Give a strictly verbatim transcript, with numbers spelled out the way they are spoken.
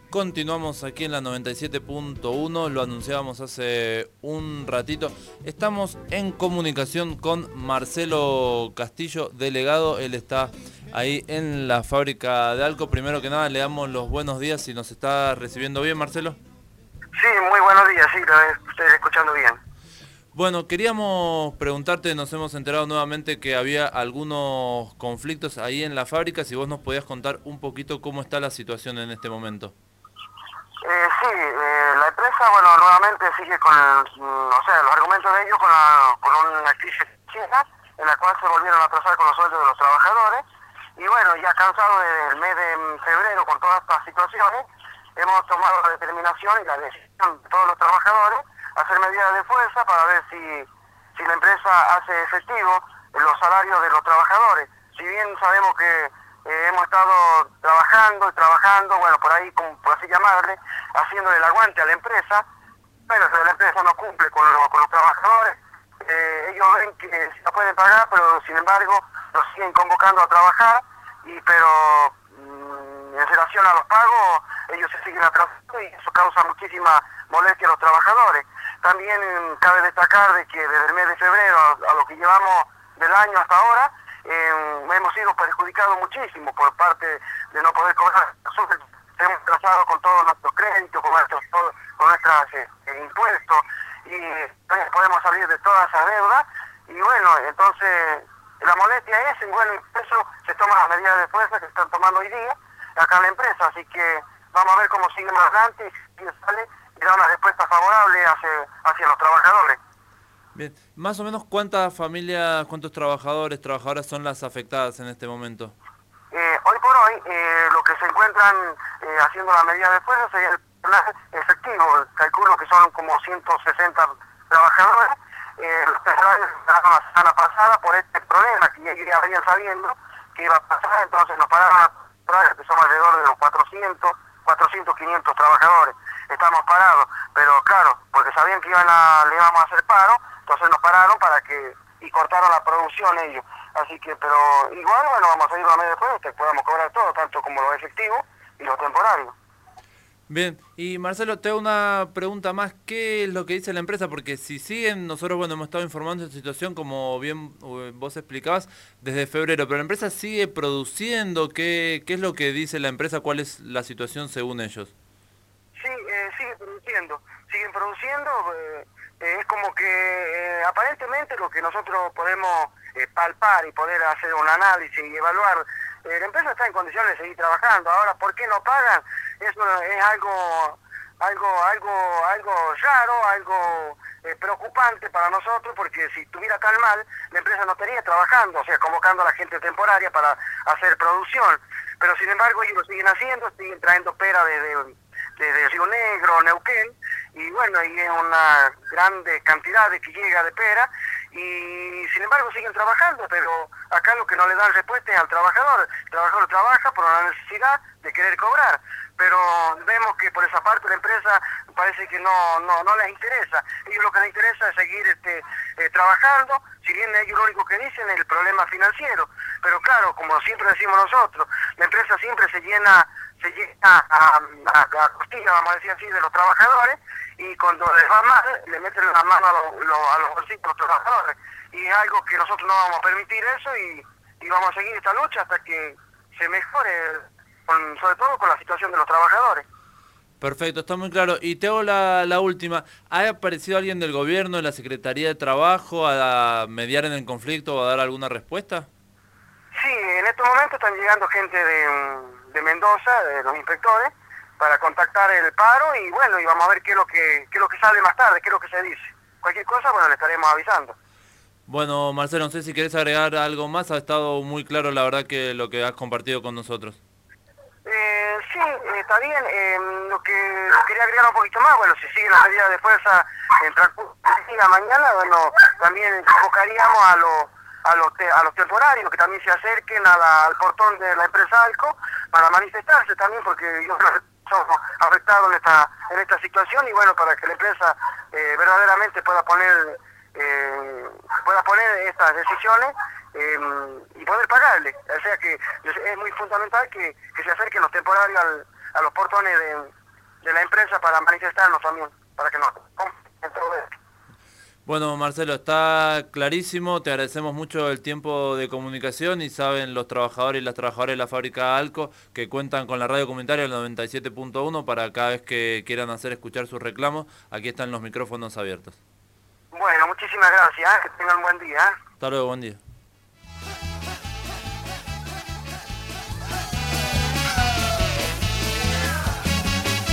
Continuamos aquí en la noventa y siete punto uno, lo anunciábamos hace un ratito. Estamos en comunicación con Marcelo Castillo, delegado. Él está ahí en la fábrica de Alco. Primero que nada, le damos los buenos días si nos está recibiendo bien, Marcelo. Sí, muy buenos días, sí, lo estoy escuchando bien. Bueno, queríamos preguntarte, nos hemos enterado nuevamente que había algunos conflictos ahí en la fábrica, si vos nos podías contar un poquito cómo está la situación en este momento. Eh, sí, eh, la empresa, bueno, nuevamente sigue con, el, mm, o sea, los argumentos de ellos con, la, con una crisis china, en la cual se volvieron a atrasar con los sueldos de los trabajadores. Y bueno, ya cansado del mes de febrero con todas estas situaciones, hemos tomado la determinación y la decisión de todos los trabajadores hacer medidas de fuerza para ver si, si la empresa hace efectivo los salarios de los trabajadores. Si bien sabemos que eh, hemos estado trabajando y trabajando, bueno, por ahí, como, por así llamarle, haciéndole el aguante a la empresa, pero si la empresa no cumple con, lo, con los trabajadores, eh, ellos ven que sí la pueden pagar, pero sin embargo los siguen convocando a trabajar, y pero mmm, en relación a los pagos, ellos se siguen atrasando y eso causa muchísima molestia a los trabajadores. También eh, cabe destacar de que desde el mes de febrero a, a lo que llevamos del año hasta ahora, eh, hemos sido perjudicados muchísimo por parte de no poder cobrar. Hemos atrasado con todos nuestros créditos, con nuestros todo, con nuestros eh, impuestos, y eh, podemos salir de todas esas deudas. Y bueno, entonces la molestia es, y bueno, eso se toman las medidas de fuerza que están tomando hoy día acá en la empresa, así que vamos a ver cómo sigue más adelante y si sale y da una respuesta favorable hacia, hacia los trabajadores. Bien, más o menos cuántas familias, cuántos trabajadores, trabajadoras son las afectadas en este momento. Eh, hoy por hoy, eh, lo que se encuentran eh, haciendo la medida de fuerza sería el personal efectivo. Calculo que son como ciento sesenta trabajadores. Eh, los trabajadores pararon la semana pasada por este problema que ya venían sabiendo que iba a pasar, entonces nos pararon a parar, que somos alrededor de los cuatrocientos, cuatrocientos, quinientos trabajadores. Estamos parados, pero claro, porque sabían que iban a, le íbamos a hacer paro, entonces nos pararon para que, y cortaron la producción ellos. Así que, pero igual, bueno, vamos a seguir la media después, que podamos cobrar todo, tanto como lo efectivo y lo temporario. Bien, y Marcelo, te hago una pregunta más. ¿Qué es lo que dice la empresa? Porque si siguen, nosotros, bueno, hemos estado informando de esta situación, como bien eh, vos explicabas, desde febrero, pero la empresa sigue produciendo. ¿Qué, qué es lo que dice la empresa? ¿Cuál es la situación según ellos? Sí, eh, sigue produciendo, siguen produciendo, eh, eh, es como que eh, aparentemente lo que nosotros podemos eh, palpar y poder hacer un análisis y evaluar, eh, la empresa está en condiciones de seguir trabajando. Ahora, ¿por qué no pagan? Eso es algo algo algo algo raro, algo eh, preocupante para nosotros, porque si estuviera tan mal, la empresa no estaría trabajando, o sea, convocando a la gente temporaria para hacer producción. Pero sin embargo ellos lo siguen haciendo, siguen trayendo pera desde de Río Negro, Neuquén, y bueno, y es una grande cantidad de que llega de pera, y sin embargo siguen trabajando, pero acá lo que no le dan respuesta es al trabajador. El trabajador trabaja por la necesidad de querer cobrar, pero vemos que por esa parte la empresa parece que no no no les interesa. Ellos lo que les interesa es seguir este eh, trabajando, si bien ellos lo único que dicen es el problema financiero, pero claro, como siempre decimos nosotros, la empresa siempre se llena se llega a, a, a costilla, vamos a decir así, de los trabajadores, y cuando les va mal, le meten la mano a los, los, a los bolsillos de los trabajadores. Y es algo que nosotros no vamos a permitir eso, y, y vamos a seguir esta lucha hasta que se mejore, con, sobre todo con la situación de los trabajadores. Perfecto, está muy claro. Y te hago la, la última. ¿Ha aparecido alguien del gobierno, de la Secretaría de Trabajo, a mediar en el conflicto o a dar alguna respuesta? Sí, en estos momentos están llegando gente de, de Mendoza, de los inspectores, para contactar el paro, y bueno, y vamos a ver qué es lo que qué es lo que sale más tarde, qué es lo que se dice. Cualquier cosa, bueno, le estaremos avisando. Bueno, Marcelo, no sé si querés agregar algo más. Ha estado muy claro, la verdad, que lo que has compartido con nosotros. Eh, sí, eh, está bien. Eh, lo que quería agregar un poquito más, bueno, si siguen las medidas de fuerza en transcurso del día mañana, bueno, también convocaríamos a los a los te, a los temporarios que también se acerquen a la, al portón de la empresa Alco para manifestarse también, porque ellos somos afectados en esta en esta situación, y bueno, para que la empresa eh, verdaderamente pueda poner eh, pueda poner estas decisiones eh, y poder pagarle. O sea que es muy fundamental que, que se acerquen los temporarios al, a los portones de, de la empresa para manifestarnos también, para que nos compren todo esto. Bueno, Marcelo, está clarísimo, te agradecemos mucho el tiempo de comunicación y saben los trabajadores y las trabajadoras de la fábrica Alco que cuentan con la radio comunitaria el noventa y siete punto uno para cada vez que quieran hacer escuchar sus reclamos, aquí están los micrófonos abiertos. Bueno, muchísimas gracias, ¿eh? Que tengan un buen día. ¿eh? Hasta luego, buen día.